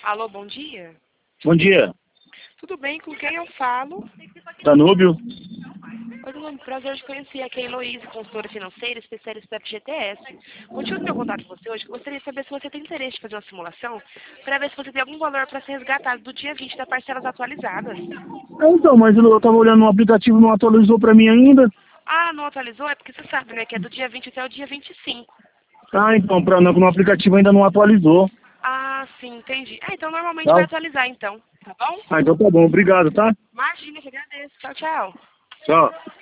Alô, bom dia. Bom dia. Tudo bem? Com quem eu falo? Danúbio. Oi, Danúbio. Prazer de conhecer. Aqui é a Heloísa, consultora financeira, especialista da FGTS. O motivo do meu contato com você hoje, eu gostaria de saber se você tem interesse em fazer uma simulação para ver se você tem algum valor para ser resgatado do dia 20 das parcelas atualizadas. Então, mas eu tava olhando no aplicativo, não atualizou pra mim ainda. Ah, não atualizou? É porque você sabe, né, que é do dia 20 até o dia 25. Ah, então, no aplicativo ainda não atualizou. Ah, sim, entendi. Então normalmente vai Tá? atualizar, então. Tá bom? Ah, então tá bom. Obrigado, tá? Imagina, que agradeço. Tchau, tchau. Tchau.